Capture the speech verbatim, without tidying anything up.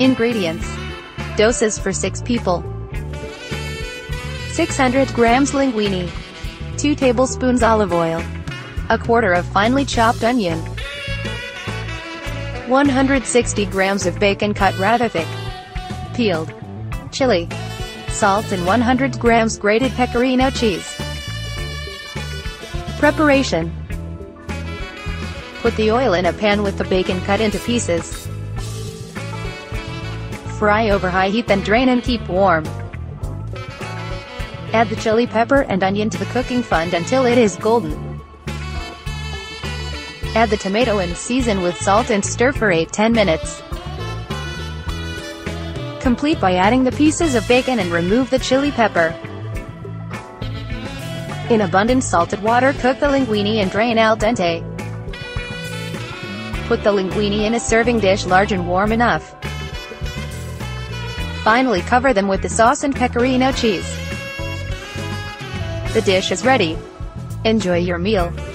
Ingredients. Doses for six people. six hundred grams linguine. two tablespoons olive oil. A quarter of finely chopped onion. one hundred sixty grams of bacon cut rather thick. Peeled. Chili. Salt and one hundred grams grated pecorino cheese. Preparation. Put the oil in a pan with the bacon cut into pieces. Fry over high heat, then drain and keep warm. Add the chili pepper and onion to the cooking fund until it is golden. Add the tomato and season with salt and stir for eight to ten minutes. Complete by adding the pieces of bacon and remove the chili pepper. In abundant salted water, cook the linguine and drain al dente. Put the linguine in a serving dish large and warm enough. Finally, cover them with the sauce and pecorino cheese. The dish is ready. Enjoy your meal.